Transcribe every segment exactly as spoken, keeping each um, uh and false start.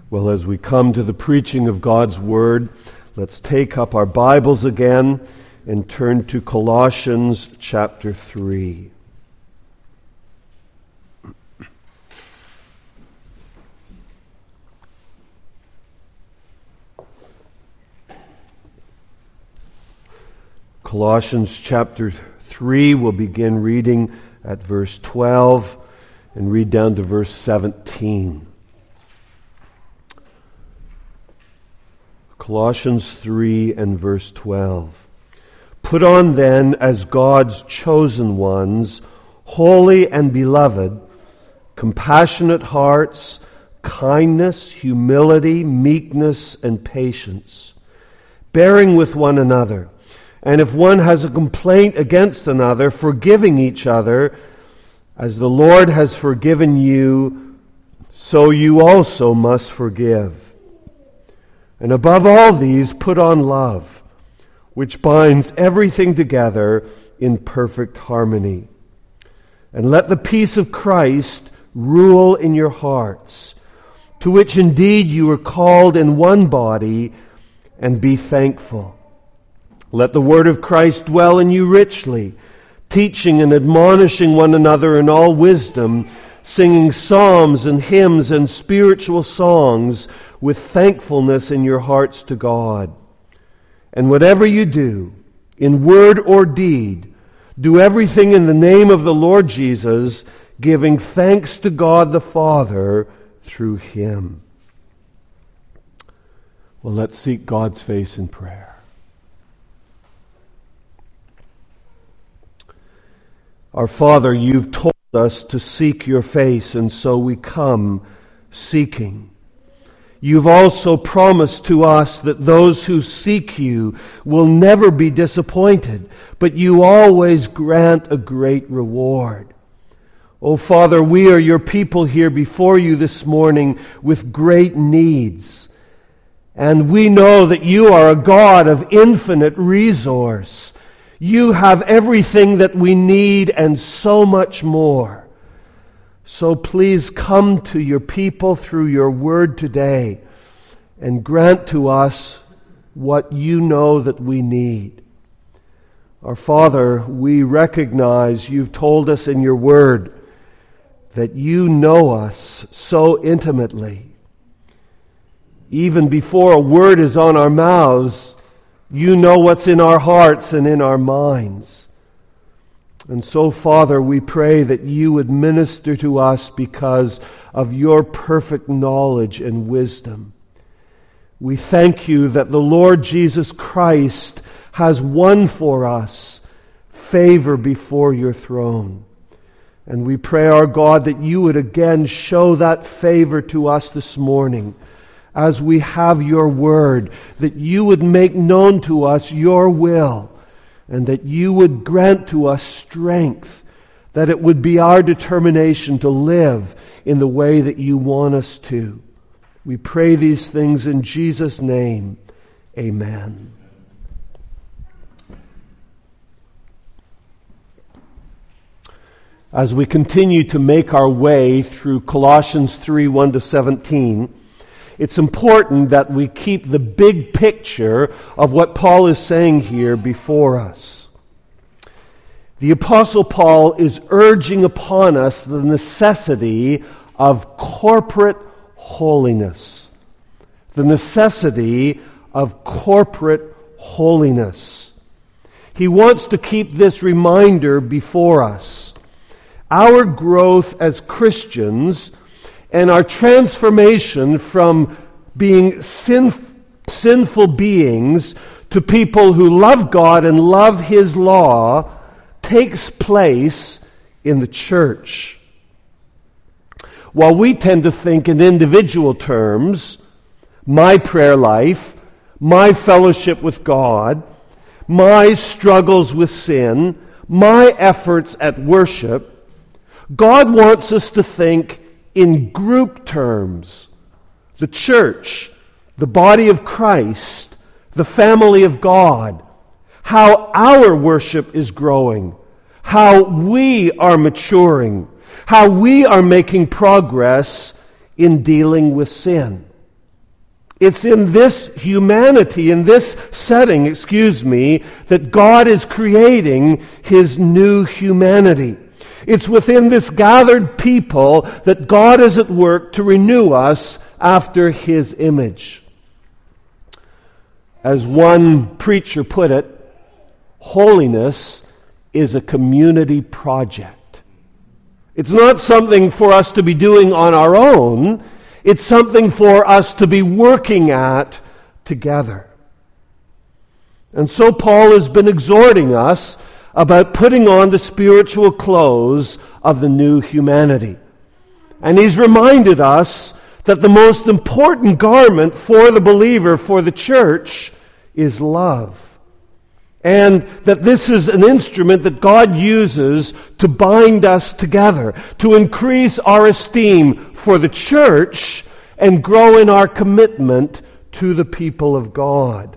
Well, as we come to the preaching of God's Word, let's take up our Bibles again and turn to Colossians chapter three. Colossians chapter three, we'll begin reading at verse twelve and read down to verse seventeen. Colossians three and verse twelve. Put on then as God's chosen ones, holy and beloved, compassionate hearts, kindness, humility, meekness, and patience, bearing with one another. And if one has a complaint against another, forgiving each other, as the Lord has forgiven you, so you also must forgive. And above all these, put on love, which binds everything together in perfect harmony. And let the peace of Christ rule in your hearts, to which indeed you were called in one body, and be thankful. Let the word of Christ dwell in you richly, teaching and admonishing one another in all wisdom, singing psalms and hymns and spiritual songs with thankfulness in your hearts to God. And whatever you do, in word or deed, do everything in the name of the Lord Jesus, giving thanks to God the Father through Him. Well, let's seek God's face in prayer. Our Father, you've told us to seek your face, and so we come seeking. You've also promised to us that those who seek you will never be disappointed, but you always grant a great reward. Oh, Father, we are your people here before you this morning with great needs. And we know that you are a God of infinite resource. You have everything that we need and so much more. So please come to your people through your word today and grant to us what you know that we need. Our Father, we recognize you've told us in your word that you know us so intimately. Even before a word is on our mouths, you know what's in our hearts and in our minds. And so, Father, we pray that you would minister to us because of your perfect knowledge and wisdom. We thank you that the Lord Jesus Christ has won for us favor before your throne. And we pray, our God, that you would again show that favor to us this morning as we have your word, that you would make known to us your will, and that you would grant to us strength, that it would be our determination to live in the way that you want us to. We pray these things in Jesus' name. Amen. As we continue to make our way through Colossians three, one to seventeen, it's important that we keep the big picture of what Paul is saying here before us. The Apostle Paul is urging upon us the necessity of corporate holiness. The necessity of corporate holiness. He wants to keep this reminder before us. Our growth as Christians and our transformation from being sinf- sinful beings to people who love God and love His law takes place in the church. While we tend to think in individual terms, my prayer life, my fellowship with God, my struggles with sin, my efforts at worship, God wants us to think in group terms. The church, the body of Christ, the family of God, how our worship is growing, how we are maturing, how we are making progress in dealing with sin. It's in this humanity, in this setting, excuse me, that God is creating His new humanity. It's within this gathered people that God is at work to renew us after His image. As one preacher put it, holiness is a community project. It's not something for us to be doing on our own. It's something for us to be working at together. And so Paul has been exhorting us about putting on the spiritual clothes of the new humanity. And he's reminded us that the most important garment for the believer, for the church, is love. And that this is an instrument that God uses to bind us together, to increase our esteem for the church and grow in our commitment to the people of God.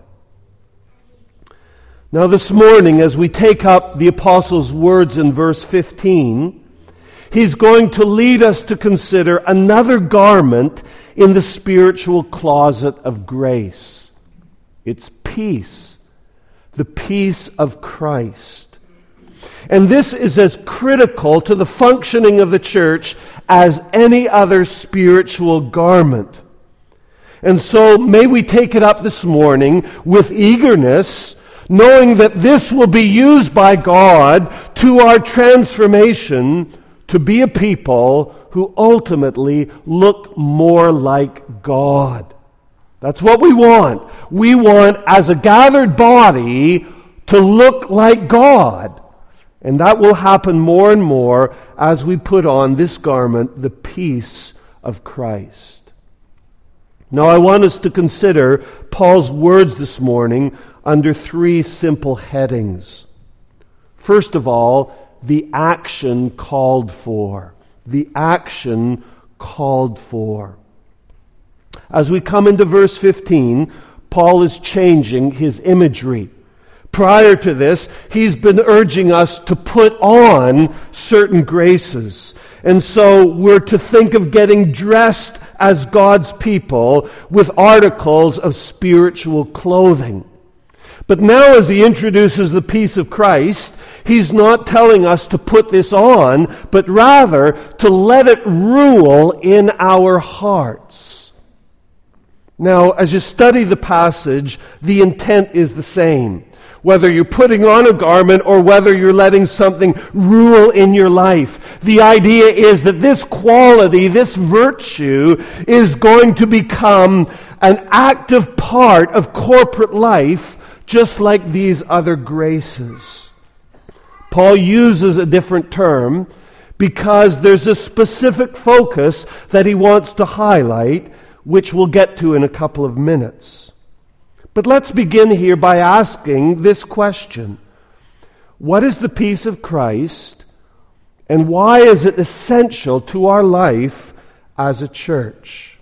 Now this morning, as we take up the apostle's words in verse fifteen, he's going to lead us to consider another garment in the spiritual closet of grace. It's peace, the peace of Christ. And this is as critical to the functioning of the church as any other spiritual garment. And so may we take it up this morning with eagerness, knowing that this will be used by God to our transformation to be a people who ultimately look more like God. That's what we want. We want, as a gathered body, to look like God. And that will happen more and more as we put on this garment, the peace of Christ. Now I want us to consider Paul's words this morning under three simple headings. First of all, the action called for. The action called for. As we come into verse fifteen, Paul is changing his imagery. Prior to this, he's been urging us to put on certain graces. And so we're to think of getting dressed as God's people with articles of spiritual clothing. But now as he introduces the peace of Christ, he's not telling us to put this on, but rather to let it rule in our hearts. Now, as you study the passage, the intent is the same. Whether you're putting on a garment or whether you're letting something rule in your life. The idea is that this quality, this virtue, is going to become an active part of corporate life, just like these other graces. Paul uses a different term because there's a specific focus that he wants to highlight, which we'll get to in a couple of minutes. But let's begin here by asking this question. What is the peace of Christ, and why is it essential to our life as a church?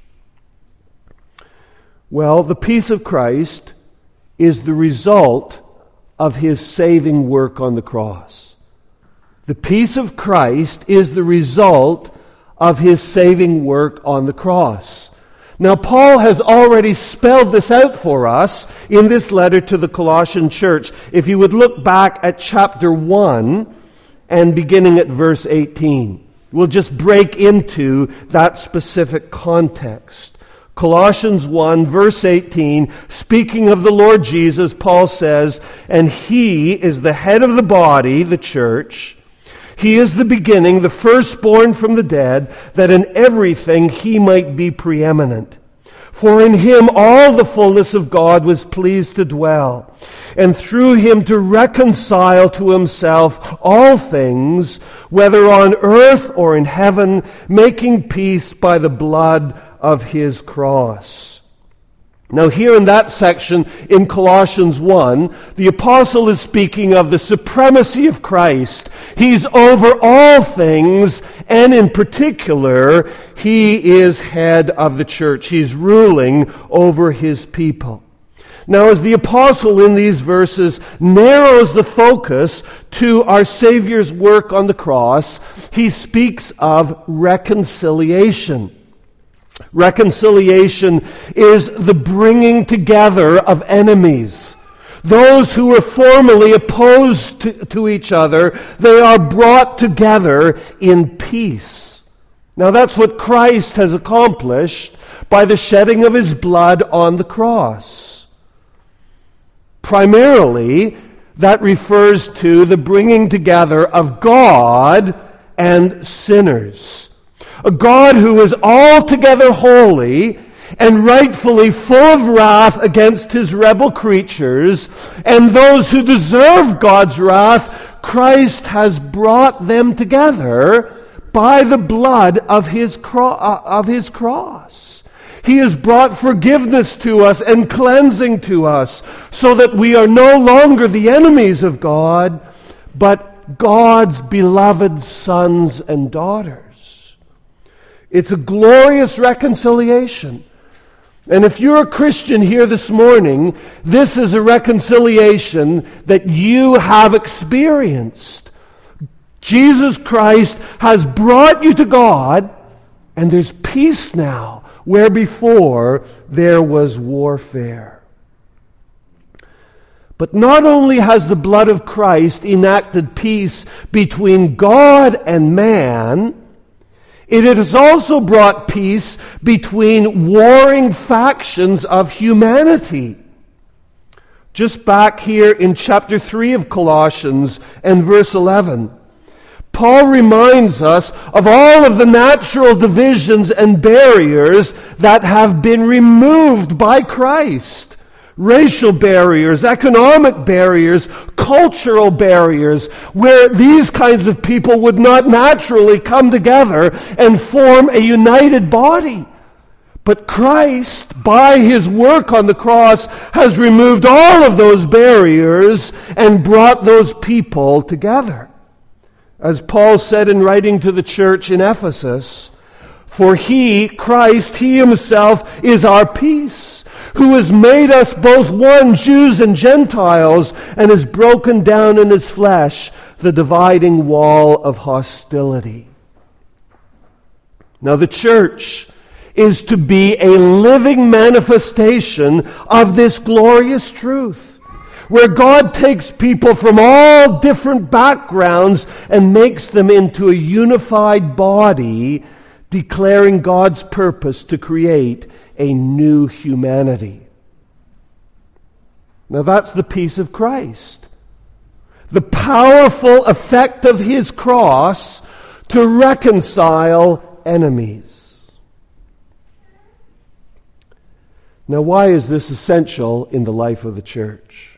Well, the peace of Christ is the result of His saving work on the cross. The peace of Christ is the result of His saving work on the cross. Now, Paul has already spelled this out for us in this letter to the Colossian church. If you would look back at chapter one and beginning at verse eighteen. We'll just break into that specific context. Colossians one, verse eighteen, speaking of the Lord Jesus, Paul says, "And He is the head of the body, the church. He is the beginning, the firstborn from the dead, that in everything He might be preeminent. For in Him all the fullness of God was pleased to dwell, and through Him to reconcile to Himself all things, whether on earth or in heaven, making peace by the blood of His cross." Now here in that section in Colossians one, the apostle is speaking of the supremacy of Christ. He's over all things, and in particular, He is head of the church. He's ruling over His people. Now as the apostle in these verses narrows the focus to our Savior's work on the cross, he speaks of reconciliation. Reconciliation is the bringing together of enemies. Those who were formerly opposed to, to each other, they are brought together in peace. Now that's what Christ has accomplished by the shedding of his blood on the cross. Primarily, that refers to the bringing together of God and sinners. A God who is altogether holy and rightfully full of wrath against his rebel creatures and those who deserve God's wrath, Christ has brought them together by the blood of his, cro- of his cross. He has brought forgiveness to us and cleansing to us so that we are no longer the enemies of God, but God's beloved sons and daughters. It's a glorious reconciliation. And if you're a Christian here this morning, this is a reconciliation that you have experienced. Jesus Christ has brought you to God, and there's peace now, where before there was warfare. But not only has the blood of Christ enacted peace between God and man, it has also brought peace between warring factions of humanity. Just back here in chapter three of Colossians and verse eleven, Paul reminds us of all of the natural divisions and barriers that have been removed by Christ. Racial barriers, economic barriers, cultural barriers, where these kinds of people would not naturally come together and form a united body. But Christ, by his work on the cross, has removed all of those barriers and brought those people together. As Paul said in writing to the church in Ephesus, "For he, Christ, he himself is our peace, who has made us both one, Jews and Gentiles, and has broken down in his flesh the dividing wall of hostility." Now the church is to be a living manifestation of this glorious truth, where God takes people from all different backgrounds and makes them into a unified body, declaring God's purpose to create a new humanity. Now that's the peace of Christ. The powerful effect of his cross to reconcile enemies. Now why is this essential in the life of the church?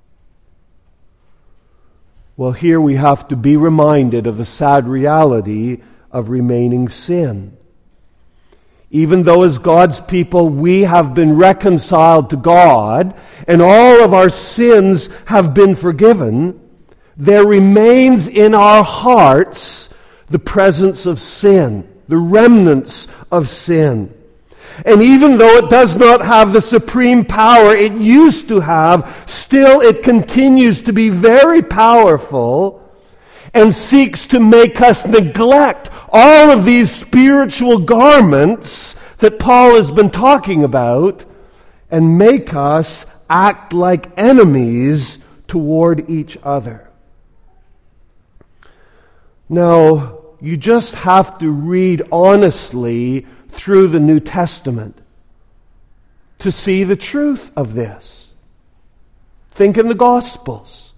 Well, here we have to be reminded of the sad reality of remaining sin. Even though as God's people we have been reconciled to God and all of our sins have been forgiven, there remains in our hearts the presence of sin, the remnants of sin. And even though it does not have the supreme power it used to have, still it continues to be very powerful and seeks to make us neglect all of these spiritual garments that Paul has been talking about and make us act like enemies toward each other. Now, you just have to read honestly through the New Testament to see the truth of this. Think in the Gospels.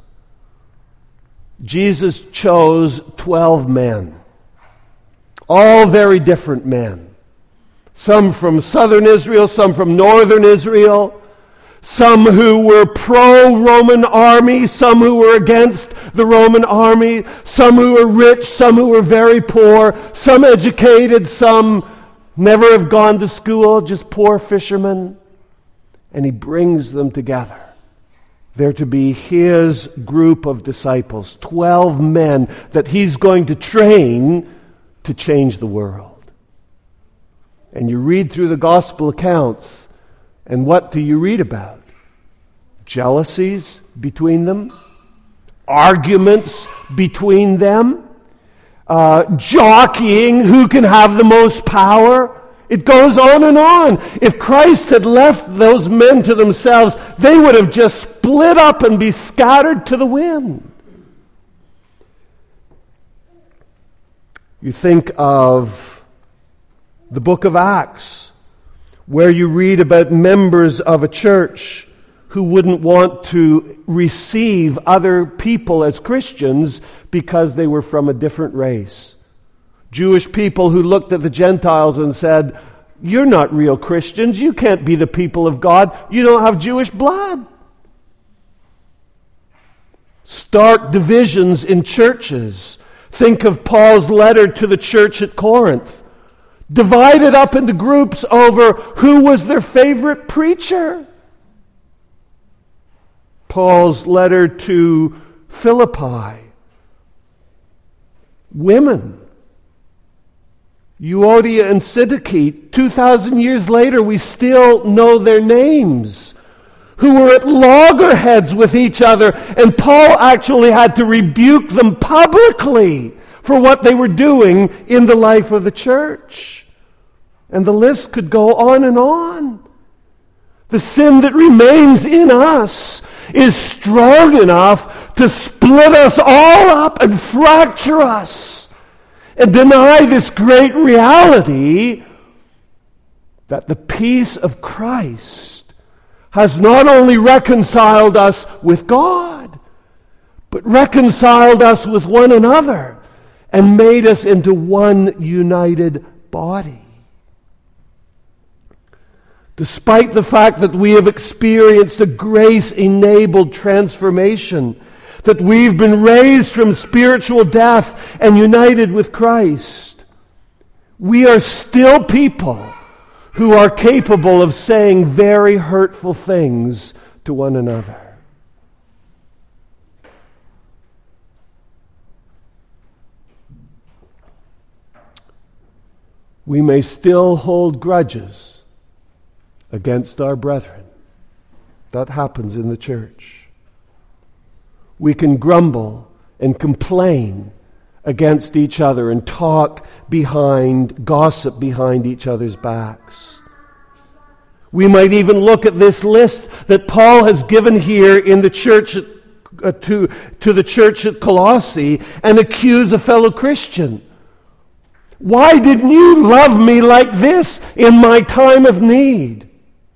Jesus chose twelve men, all very different men. Some from southern Israel, some from northern Israel, some who were pro-Roman army, some who were against the Roman army, some who were rich, some who were very poor, some educated, some never have gone to school, just poor fishermen. And he brings them together. They're to be his group of disciples, twelve men that he's going to train to change the world. And you read through the gospel accounts, and what do you read about? Jealousies between them, arguments between them, uh, jockeying who can have the most power It goes on and on. If Christ had left those men to themselves, they would have just split up and be scattered to the wind. You think of the book of Acts, where you read about members of a church who wouldn't want to receive other people as Christians because they were from a different race. Jewish people who looked at the Gentiles and said, "You're not real Christians. You can't be the people of God. You don't have Jewish blood." Stark divisions in churches. Think of Paul's letter to the church at Corinth. Divided up into groups over who was their favorite preacher. Paul's letter to Philippi. Women. Euodia and Syntyche, two thousand years later, we still know their names, who were at loggerheads with each other, and Paul actually had to rebuke them publicly for what they were doing in the life of the church. And the list could go on and on. The sin that remains in us is strong enough to split us all up and fracture us and deny this great reality that the peace of Christ has not only reconciled us with God, but reconciled us with one another and made us into one united body. Despite the fact that we have experienced a grace-enabled transformation, that we've been raised from spiritual death and united with Christ, we are still people who are capable of saying very hurtful things to one another. We may still hold grudges against our brethren. That happens in the church. We can grumble and complain against each other and talk behind, gossip behind each other's backs. We might even look at this list that Paul has given here in the church at, uh, to, to the church at Colossae and accuse a fellow Christian. Why didn't you love me like this in my time of need?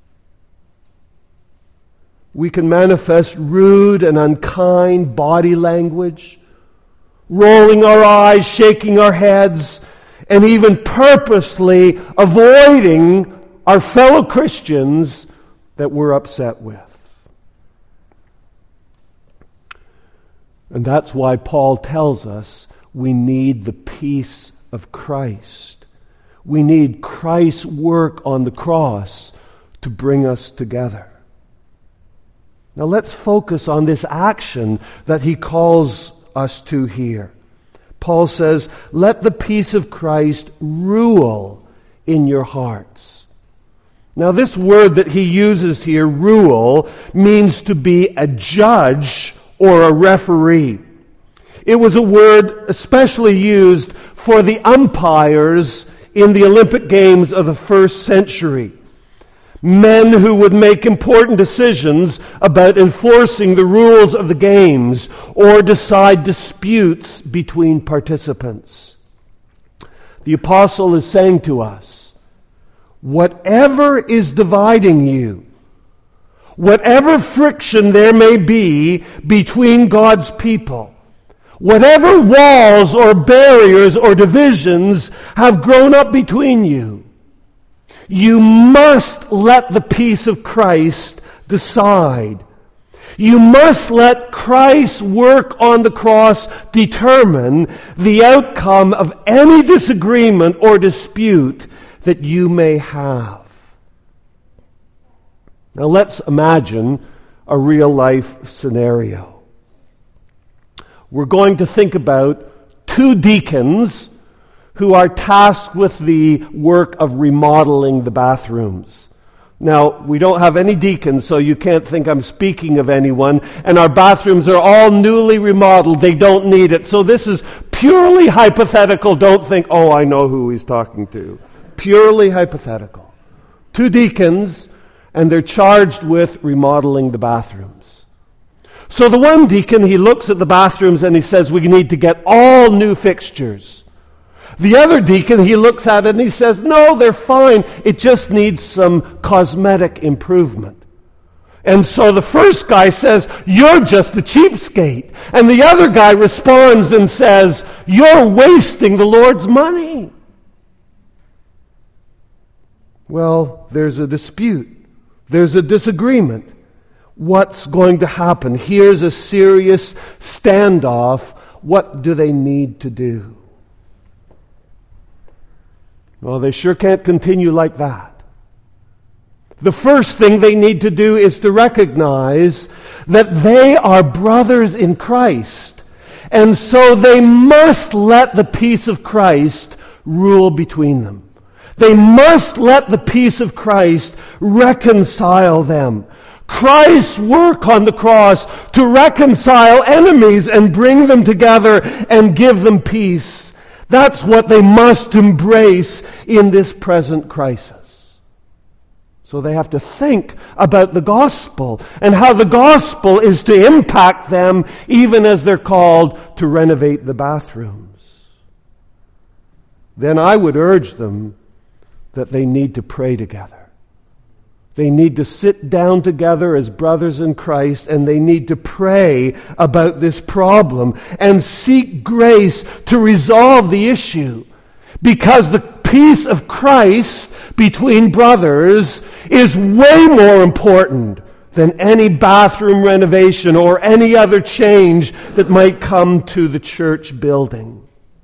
We can manifest rude and unkind body language, rolling our eyes, shaking our heads, and even purposely avoiding our fellow Christians that we're upset with. And that's why Paul tells us we need the peace of Christ. We need Christ's work on the cross to bring us together. Now let's focus on this action that he calls us to here. Paul says, "Let the peace of Christ rule in your hearts." Now this word that he uses here, rule, means to be a judge or a referee. It was a word especially used for the umpires in the Olympic Games of the first century. Men who would make important decisions about enforcing the rules of the games or decide disputes between participants. The apostle is saying to us, whatever is dividing you, whatever friction there may be between God's people, whatever walls or barriers or divisions have grown up between you, you must let the peace of Christ decide. You must let Christ's work on the cross determine the outcome of any disagreement or dispute that you may have. Now let's imagine a real-life scenario. We're going to think about two deacons who are tasked with the work of remodeling the bathrooms. Now, we don't have any deacons, so you can't think I'm speaking of anyone, and our bathrooms are all newly remodeled. They don't need it. So this is purely hypothetical. Don't think, oh, I know who he's talking to. purely hypothetical. Two deacons, and they're charged with remodeling the bathrooms. So the one deacon, he looks at the bathrooms and he says, we need to get all new fixtures. The other deacon, he looks at it and he says, no, they're fine. It just needs some cosmetic improvement. And so the first guy says, you're just a cheapskate. And the other guy responds and says, you're wasting the Lord's money. Well, there's a dispute. There's a disagreement. What's going to happen? Here's a serious standoff. What do they need to do? Well, they sure can't continue like that. The first thing they need to do is to recognize that they are brothers in Christ. And so they must let the peace of Christ rule between them. They must let the peace of Christ reconcile them. Christ's work on the cross to reconcile enemies and bring them together and give them peace. That's what they must embrace in this present crisis. So they have to think about the gospel and how the gospel is to impact them even as they're called to renovate the bathrooms. Then I would urge them that they need to pray together. They need to sit down together as brothers in Christ, and they need to pray about this problem and seek grace to resolve the issue. Because the peace of Christ between brothers is way more important than any bathroom renovation or any other change that might come to the church building.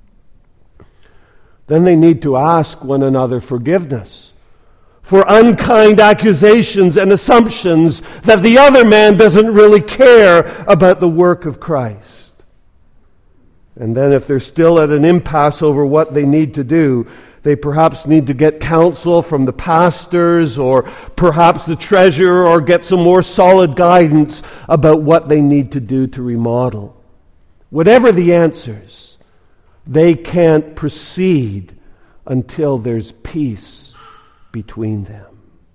Then they need to ask one another forgiveness for unkind accusations and assumptions that the other man doesn't really care about the work of Christ. And then if they're still at an impasse over what they need to do, they perhaps need to get counsel from the pastors or perhaps the treasurer, or get some more solid guidance about what they need to do to remodel. Whatever the answers, they can't proceed until there's peace between them.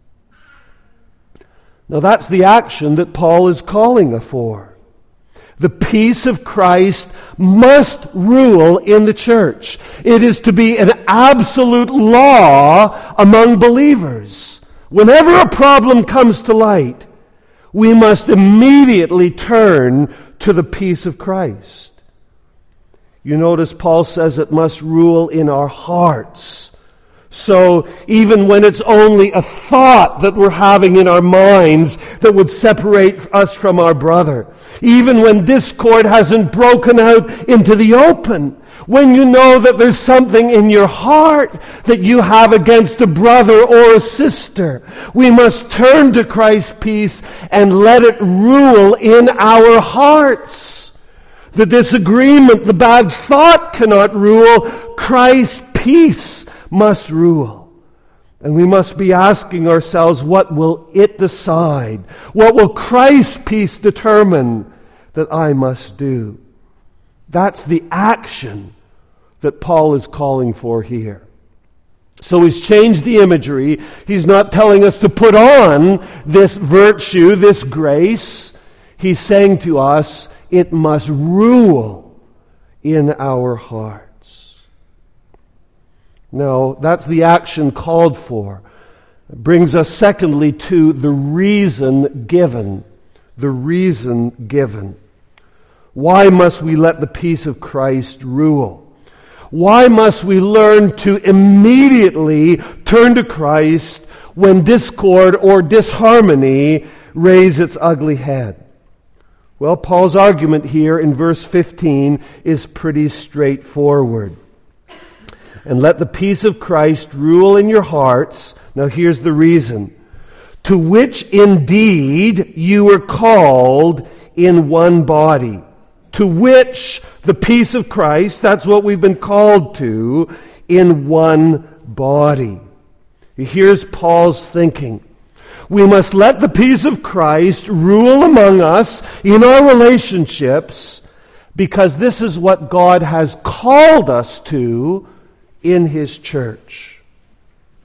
Now that's the action that Paul is calling for. The peace of Christ must rule in the church. It is to be an absolute law among believers. Whenever a problem comes to light, we must immediately turn to the peace of Christ. You notice Paul says it must rule in our hearts. So even when it's only a thought that we're having in our minds that would separate us from our brother, even when discord hasn't broken out into the open, when you know that there's something in your heart that you have against a brother or a sister, we must turn to Christ's peace and let it rule in our hearts. The disagreement, the bad thought cannot rule. Christ's peace must rule. And we must be asking ourselves, what will it decide? What will Christ's peace determine that I must do? That's the action that Paul is calling for here. So he's changed the imagery. He's not telling us to put on this virtue, this grace. He's saying to us, it must rule in our heart. Now, that's the action called for. It brings us, secondly, to the reason given. The reason given. Why must we let the peace of Christ rule? Why must we learn to immediately turn to Christ when discord or disharmony raise its ugly head? Well, Paul's argument here in verse fifteen is pretty straightforward. And let the peace of Christ rule in your hearts. Now here's the reason. To which indeed you were called in one body. To which the peace of Christ, that's what we've been called to, in one body. Here's Paul's thinking. We must let the peace of Christ rule among us in our relationships, because this is what God has called us to in His church.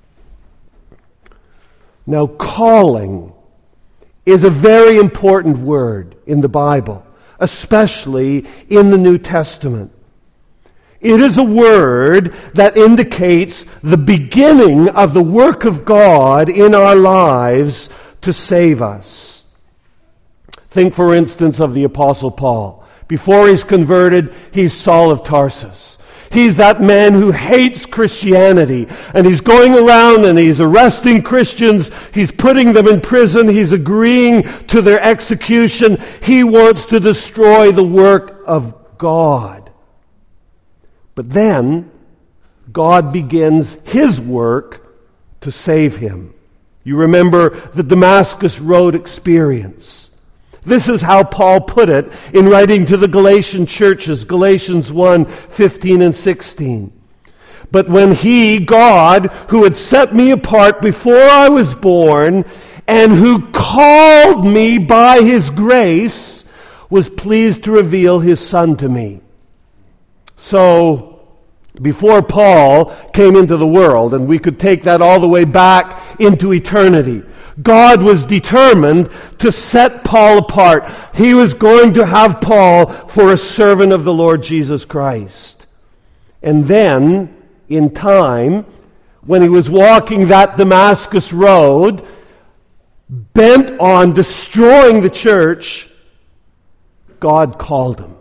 Now, calling is a very important word in the Bible, especially in the New Testament. It is a word that indicates the beginning of the work of God in our lives to save us. Think, for instance, of the Apostle Paul. Before he's converted, he's Saul of Tarsus. He's that man who hates Christianity, and he's going around and he's arresting Christians, he's putting them in prison, he's agreeing to their execution. He wants to destroy the work of God. But then, God begins His work to save him. You remember the Damascus Road experience. This is how Paul put it in writing to the Galatian churches, Galatians one, fifteen and sixteen. But when He, God, who had set me apart before I was born, and who called me by His grace, was pleased to reveal His Son to me. So, before Paul came into the world, and we could take that all the way back into eternity, God was determined to set Paul apart. He was going to have Paul for a servant of the Lord Jesus Christ. And then, in time, when he was walking that Damascus road, bent on destroying the church, God called him.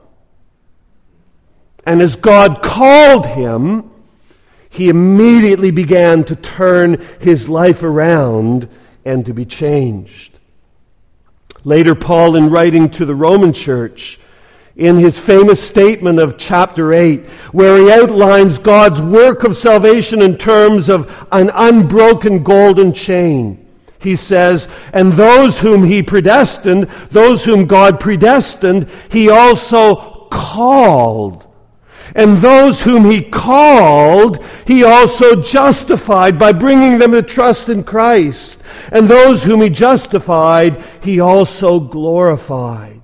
And as God called him, he immediately began to turn his life around and to be changed. Later, Paul, in writing to the Roman church, in his famous statement of chapter eight, where he outlines God's work of salvation in terms of an unbroken golden chain, he says, "And those whom He predestined, those whom God predestined, He also called. And those whom He called, He also justified by bringing them to trust in Christ. And those whom He justified, He also glorified."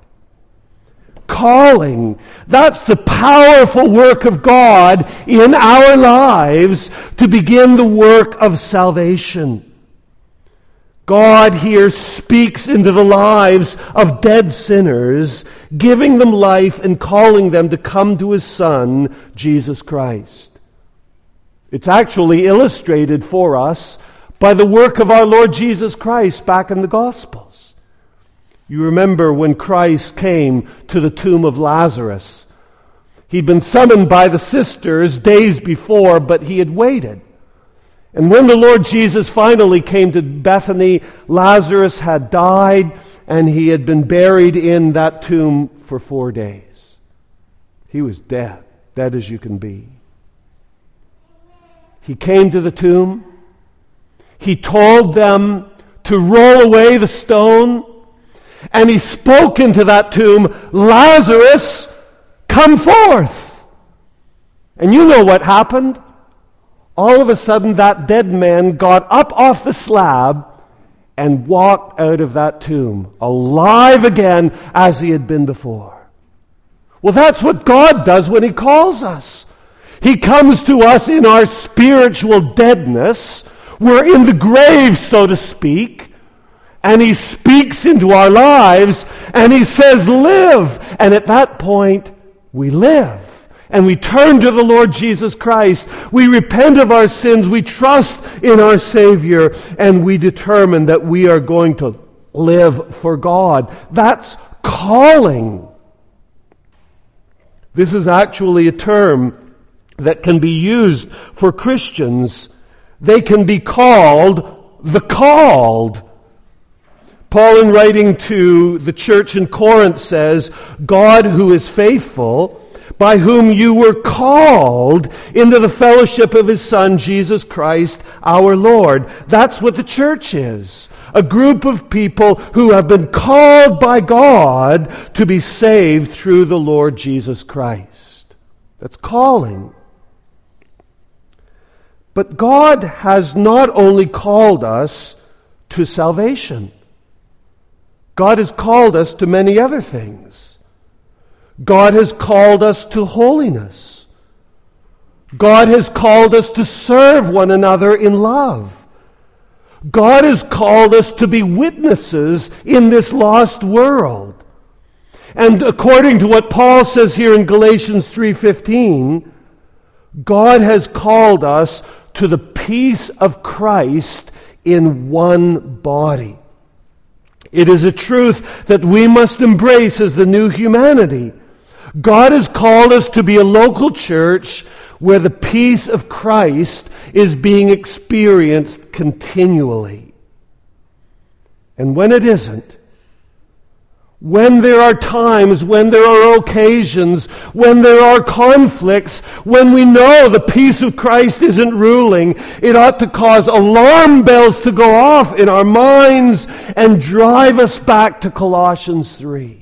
Calling, that's the powerful work of God in our lives to begin the work of salvation. God here speaks into the lives of dead sinners, giving them life and calling them to come to His Son, Jesus Christ. It's actually illustrated for us by the work of our Lord Jesus Christ back in the Gospels. You remember when Christ came to the tomb of Lazarus. He'd been summoned by the sisters days before, but he had waited. And when the Lord Jesus finally came to Bethany, Lazarus had died, and he had been buried in that tomb for four days. He was dead, dead as you can be. He came to the tomb. He told them to roll away the stone, and He spoke into that tomb, "Lazarus, come forth." And you know what happened? All of a sudden, that dead man got up off the slab and walked out of that tomb, alive again as he had been before. Well, that's what God does when He calls us. He comes to us in our spiritual deadness. We're in the grave, so to speak, and He speaks into our lives, and He says, "Live." And at that point, we live. And we turn to the Lord Jesus Christ. We repent of our sins. We trust in our Savior. And we determine that we are going to live for God. That's calling. This is actually a term that can be used for Christians. They can be called the called. Paul, in writing to the church in Corinth, says, "God, who is faithful, by whom you were called into the fellowship of His Son, Jesus Christ, our Lord." That's what the church is. A group of people who have been called by God to be saved through the Lord Jesus Christ. That's calling. But God has not only called us to salvation. God has called us to many other things. God has called us to holiness. God has called us to serve one another in love. God has called us to be witnesses in this lost world. And according to what Paul says here in Galatians three fifteen, God has called us to the peace of Christ in one body. It is a truth that we must embrace as the new humanity. God has called us to be a local church where the peace of Christ is being experienced continually. And when it isn't, when there are times, when there are occasions, when there are conflicts, when we know the peace of Christ isn't ruling, it ought to cause alarm bells to go off in our minds and drive us back to Colossians three.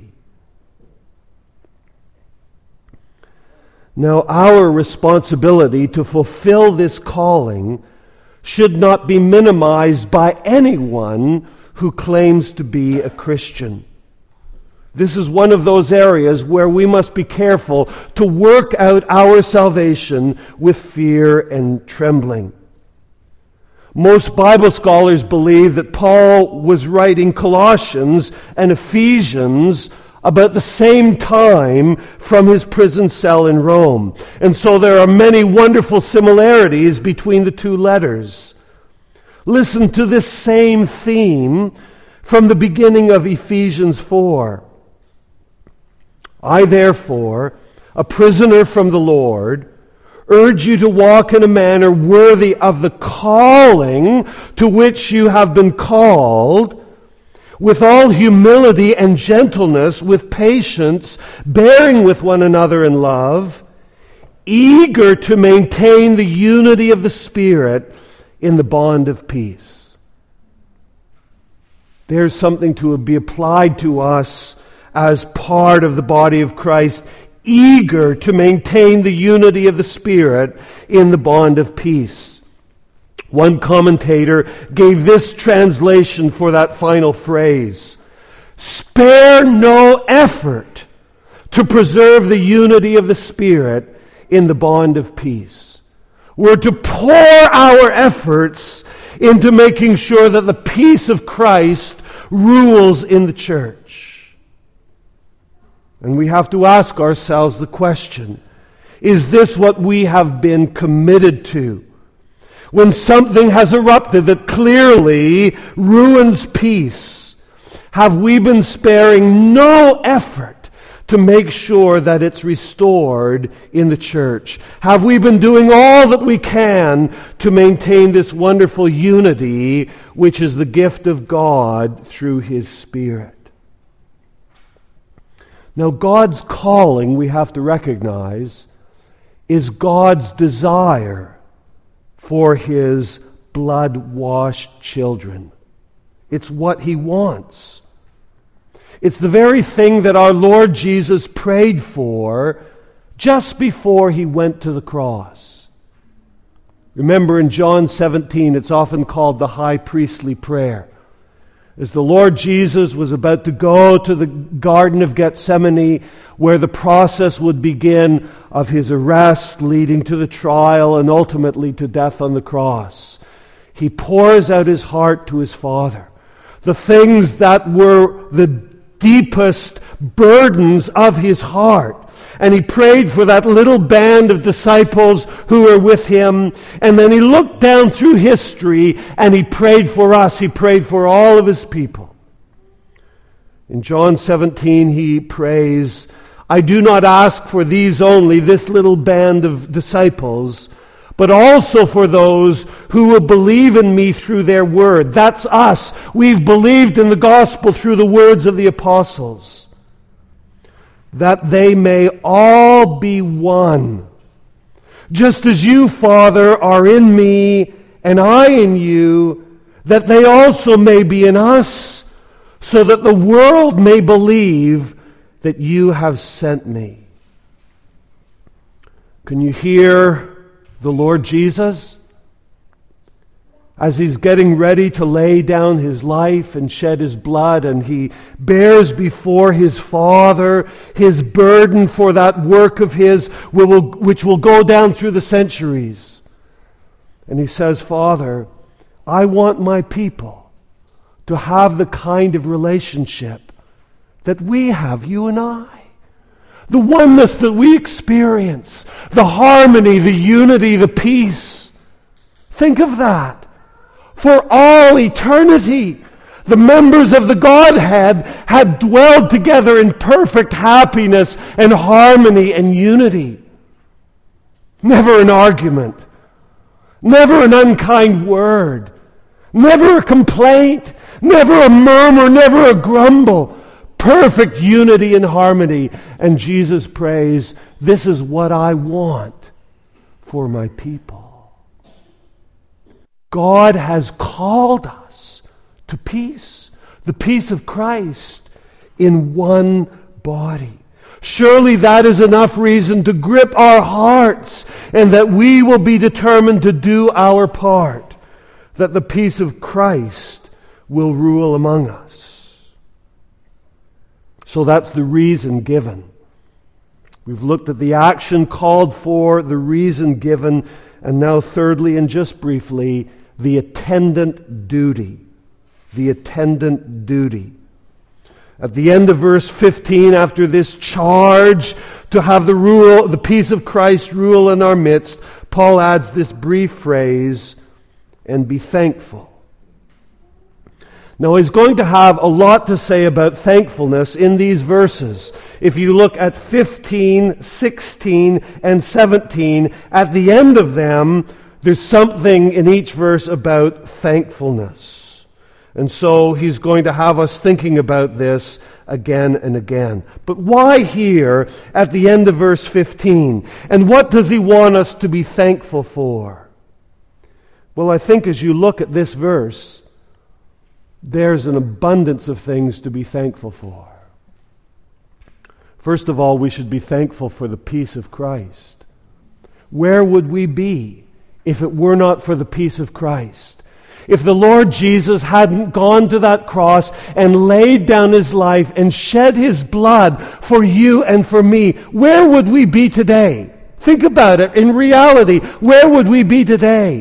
Now, our responsibility to fulfill this calling should not be minimized by anyone who claims to be a Christian. This is one of those areas where we must be careful to work out our salvation with fear and trembling. Most Bible scholars believe that Paul was writing Colossians and Ephesians about the same time from his prison cell in Rome. And so there are many wonderful similarities between the two letters. Listen to this same theme from the beginning of Ephesians four. I, therefore, a prisoner from the Lord, urge you to walk in a manner worthy of the calling to which you have been called, with all humility and gentleness, with patience, bearing with one another in love, eager to maintain the unity of the Spirit in the bond of peace. There's something to be applied to us as part of the body of Christ, eager to maintain the unity of the Spirit in the bond of peace. One commentator gave this translation for that final phrase: spare no effort to preserve the unity of the Spirit in the bond of peace. We're to pour our efforts into making sure that the peace of Christ rules in the church. And we have to ask ourselves the question, is this what we have been committed to? When something has erupted that clearly ruins peace, have we been sparing no effort to make sure that it's restored in the church? Have we been doing all that we can to maintain this wonderful unity, which is the gift of God through His Spirit? Now, God's calling, we have to recognize, is God's desire for His blood-washed children. It's what He wants. It's the very thing that our Lord Jesus prayed for just before He went to the cross. Remember in John seventeen, it's often called the high priestly prayer. As the Lord Jesus was about to go to the Garden of Gethsemane, where the process would begin of His arrest, leading to the trial, and ultimately to death on the cross, He pours out His heart to His Father. The things that were the deepest burdens of His heart. And He prayed for that little band of disciples who were with Him. And then He looked down through history and He prayed for us. He prayed for all of His people. In John seventeen, He prays, I do not ask for these only, this little band of disciples, but also for those who will believe in me through their word. That's us. We've believed in the gospel through the words of the apostles. That they may all be one. Just as you, Father, are in me and I in you, that they also may be in us, so that the world may believe that you have sent me. Can you hear the Lord Jesus as He's getting ready to lay down His life and shed His blood, and He bears before His Father His burden for that work of His which will go down through the centuries? And He says, Father, I want my people to have the kind of relationship that we have, you and I. The oneness that we experience, the harmony, the unity, the peace. Think of that. For all eternity, the members of the Godhead had dwelled together in perfect happiness and harmony and unity. Never an argument, never an unkind word, never a complaint, never a murmur, never a grumble. Perfect unity and harmony. And Jesus prays, this is what I want for my people. God has called us to peace, the peace of Christ in one body. Surely that is enough reason to grip our hearts and that we will be determined to do our part, that the peace of Christ will rule among us. So that's the reason given. We've looked at the action called for, the reason given, and now thirdly, and just briefly, the attendant duty. The attendant duty. At the end of verse fifteen, after this charge to have the rule, the peace of Christ rule in our midst, Paul adds this brief phrase, and be thankful. Now, he's going to have a lot to say about thankfulness in these verses. If you look at fifteen, sixteen, and seventeen, at the end of them, there's something in each verse about thankfulness. And so he's going to have us thinking about this again and again. But why here at the end of verse fifteen? And what does he want us to be thankful for? Well, I think as you look at this verse, there's an abundance of things to be thankful for. First of all, we should be thankful for the peace of Christ. Where would we be if it were not for the peace of Christ? If the Lord Jesus hadn't gone to that cross and laid down his life and shed his blood for you and for me, where would we be today? Think about it. In reality, where would we be today?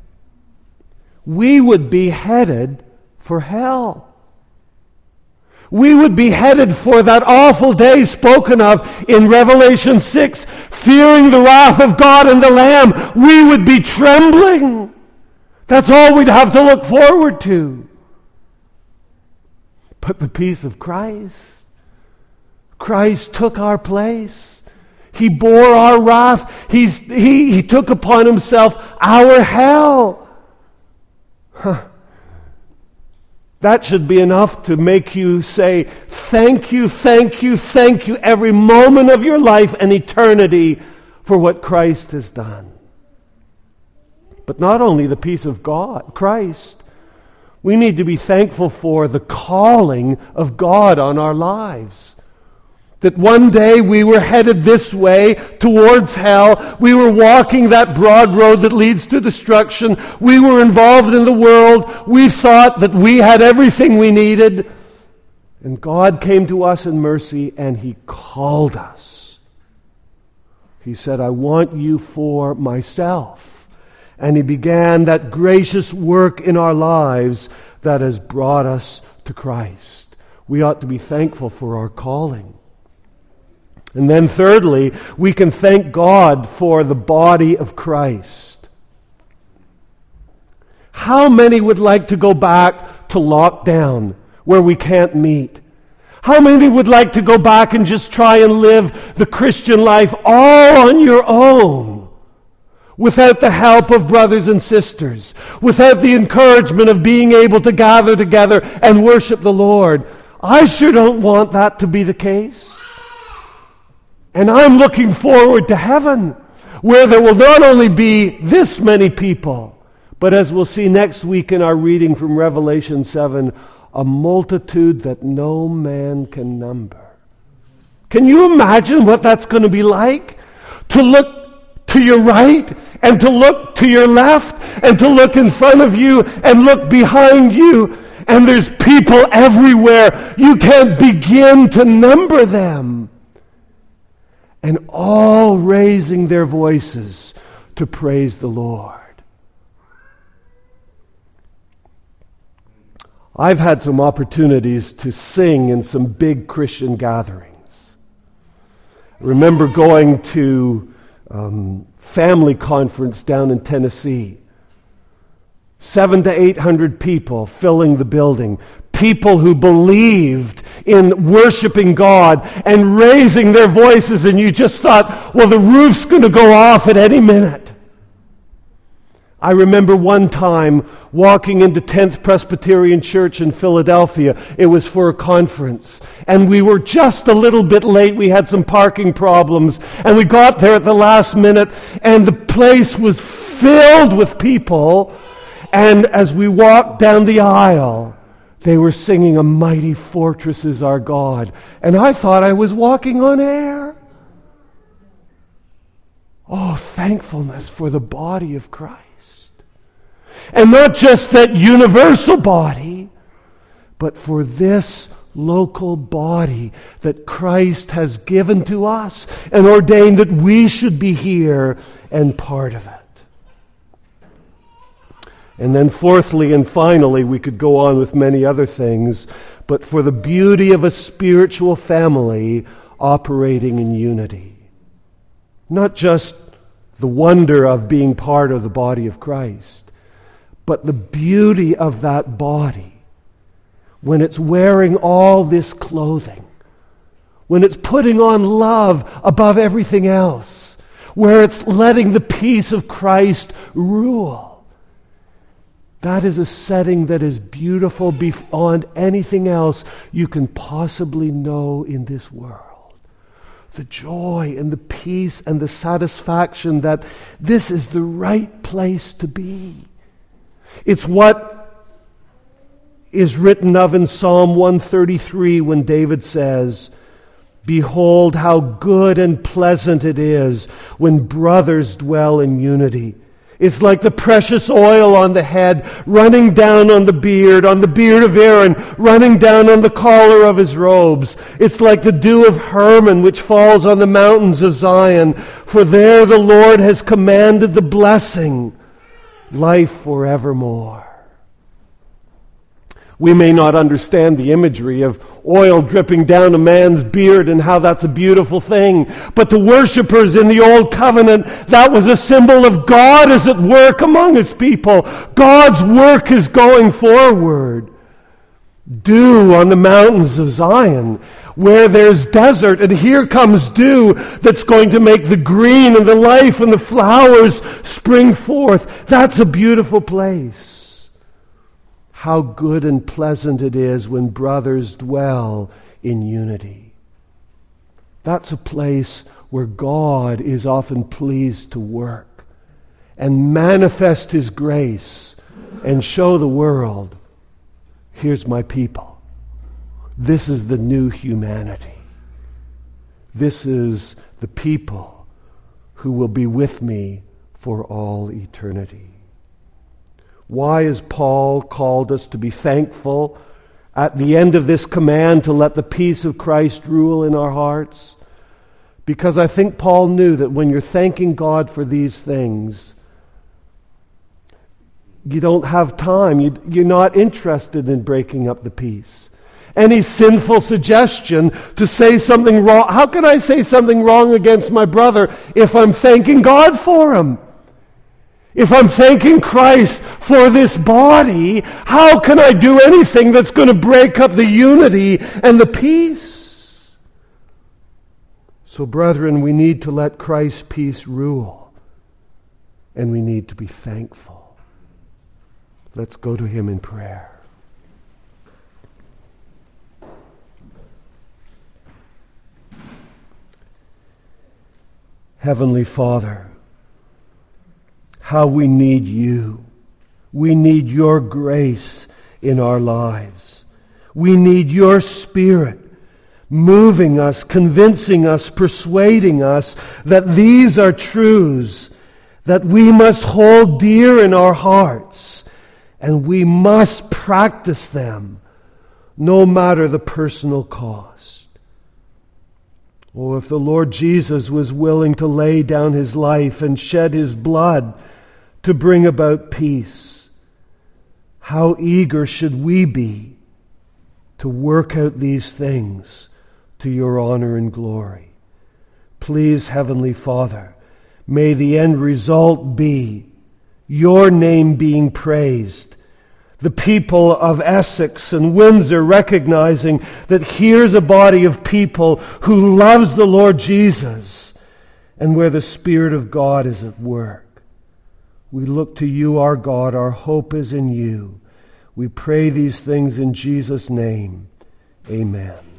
We would be headed for hell. We would be headed for that awful day spoken of in Revelation six, fearing the wrath of God and the Lamb. We would be trembling. That's all we'd have to look forward to. But the peace of Christ. Christ took our place. He bore our wrath. He's, he, he took upon himself our hell. Huh. That should be enough to make you say, thank you, thank you, thank you every moment of your life and eternity for what Christ has done. But not only the peace of God, Christ, we need to be thankful for the calling of God on our lives. That one day we were headed this way towards hell. We were walking that broad road that leads to destruction. We were involved in the world. We thought that we had everything we needed. And God came to us in mercy and he called us. He said, I want you for myself. And he began that gracious work in our lives that has brought us to Christ. We ought to be thankful for our calling. And then thirdly, we can thank God for the body of Christ. How many would like to go back to lockdown where we can't meet? How many would like to go back and just try and live the Christian life all on your own, without the help of brothers and sisters, without the encouragement of being able to gather together and worship the Lord? I sure don't want that to be the case. And I'm looking forward to heaven, where there will not only be this many people, but as we'll see next week in our reading from Revelation seven, a multitude that no man can number. Can you imagine what that's going to be like? To look to your right and to look to your left and to look in front of you and look behind you, and there's people everywhere. You can't begin to number them. And all raising their voices to praise the Lord. I've had some opportunities to sing in some big Christian gatherings. I remember going to um, family conference down in Tennessee. Seven to eight hundred people filling the building. People who believed in worshiping God and raising their voices, and you just thought, well, the roof's going to go off at any minute. I remember one time walking into tenth Presbyterian Church in Philadelphia. It was for a conference. And we were just a little bit late. We had some parking problems. And we got there at the last minute. And the place was filled with people. And as we walked down the aisle, they were singing, "A Mighty Fortress is Our God." And I thought I was walking on air. Oh, thankfulness for the body of Christ. And not just that universal body, but for this local body that Christ has given to us and ordained that we should be here and part of it. And then fourthly and finally, we could go on with many other things, but for the beauty of a spiritual family operating in unity. Not just the wonder of being part of the body of Christ, but the beauty of that body when it's wearing all this clothing, when it's putting on love above everything else, where it's letting the peace of Christ rule. That is a setting that is beautiful beyond anything else you can possibly know in this world. The joy and the peace and the satisfaction that this is the right place to be. It's what is written of in Psalm one thirty-three when David says, "Behold how good and pleasant it is when brothers dwell in unity." It's like the precious oil on the head, running down on the beard, on the beard of Aaron, running down on the collar of his robes. It's like the dew of Hermon, which falls on the mountains of Zion. For there the Lord has commanded the blessing, life forevermore. We may not understand the imagery of oil dripping down a man's beard and how that's a beautiful thing. But to worshipers in the Old Covenant, that was a symbol of God is at work among His people. God's work is going forward. Dew on the mountains of Zion, where there's desert, and here comes dew that's going to make the green and the life and the flowers spring forth. That's a beautiful place. How good and pleasant it is when brothers dwell in unity. That's a place where God is often pleased to work and manifest His grace and show the world, here's my people. This is the new humanity. This is the people who will be with me for all eternity. Why has Paul called us to be thankful at the end of this command to let the peace of Christ rule in our hearts? Because I think Paul knew that when you're thanking God for these things, you don't have time. You, you're not interested in breaking up the peace. Any sinful suggestion to say something wrong. How can I say something wrong against my brother if I'm thanking God for him? If I'm thanking Christ for this body, how can I do anything that's going to break up the unity and the peace? So, brethren, we need to let Christ's peace rule, and we need to be thankful. Let's go to Him in prayer. Heavenly Father, how we need You. We need Your grace in our lives. We need Your Spirit moving us, convincing us, persuading us that these are truths that we must hold dear in our hearts, and we must practice them no matter the personal cost. Oh, if the Lord Jesus was willing to lay down His life and shed His blood to bring about peace, How eager should we be to work out these things to your honor and glory. Please, Heavenly Father, may the end result be your name being praised. The people of Essex and Windsor recognizing that here's a body of people who loves the Lord Jesus and where the Spirit of God is at work. We look to you, our God. Our hope is in you. We pray these things in Jesus' name. Amen.